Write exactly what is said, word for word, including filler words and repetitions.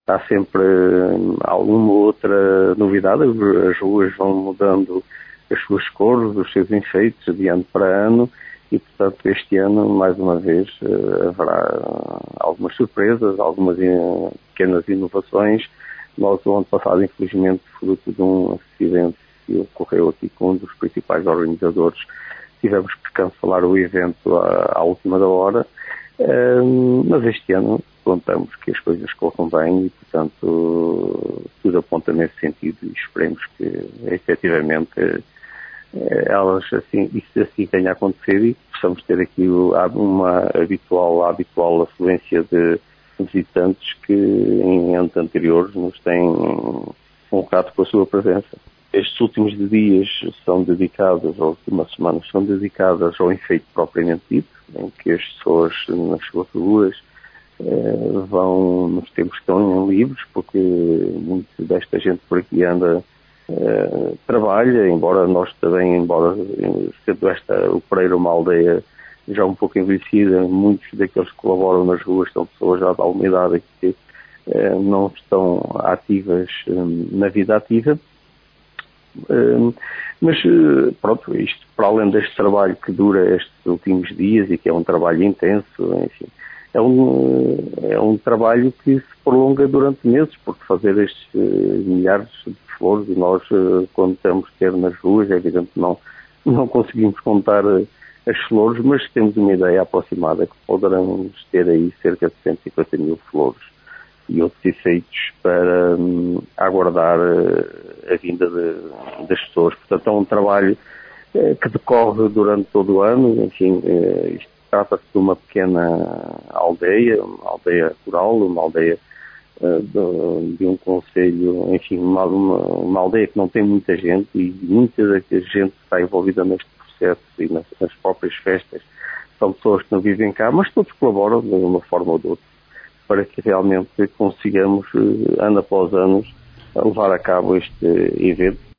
há sempre hum, alguma outra novidade, as ruas vão mudando as suas cores, os seus enfeites de ano para ano e, portanto, este ano, mais uma vez, uh, haverá algumas surpresas, algumas in- pequenas inovações. Nós, o ano passado, infelizmente, fruto de um acidente que ocorreu aqui com um dos principais organizadores, tivemos que cancelar o evento à, à última da hora, um, mas este ano contamos que as coisas corram bem e, portanto, tudo aponta nesse sentido e esperemos que, efetivamente, elas, assim, isso assim tenha acontecido e possamos ter aqui uma habitual, a habitual afluência de visitantes que em anos anteriores nos têm honrado com a sua presença. Estes últimos dias são dedicados, ou últimas semanas são dedicadas ao enfeite propriamente dito, em que as pessoas nas suas ruas eh, vão nos tempos que estão livres, porque muito desta gente por aqui anda, eh, trabalha, embora nós também, embora sendo esta o Pereira uma aldeia já um pouco envelhecida, muitos daqueles que colaboram nas ruas são pessoas já de alguma idade que eh, não estão ativas eh, na vida ativa. Uh, mas uh, pronto, isto para além deste trabalho que dura estes últimos dias e que é um trabalho intenso, enfim, é um, é um trabalho que se prolonga durante meses, porque fazer estes uh, milhares de flores, e nós uh, quando temos que ter nas ruas, é evidente que não, não conseguimos contar uh, as flores, mas temos uma ideia aproximada que poderão ter aí cerca de cento e cinquenta mil flores e outros efeitos para hum, aguardar uh, a vinda de, das pessoas. Portanto, é um trabalho uh, que decorre durante todo o ano. Enfim, uh, isto trata-se de uma pequena aldeia, uma aldeia rural, uma aldeia uh, de, de um concelho, enfim, uma, uma, uma aldeia que não tem muita gente e muita da gente está envolvida neste processo e nas, nas próprias festas. São pessoas que não vivem cá, mas todos colaboram de uma forma ou de outra, para que realmente consigamos, ano após ano, levar a cabo este evento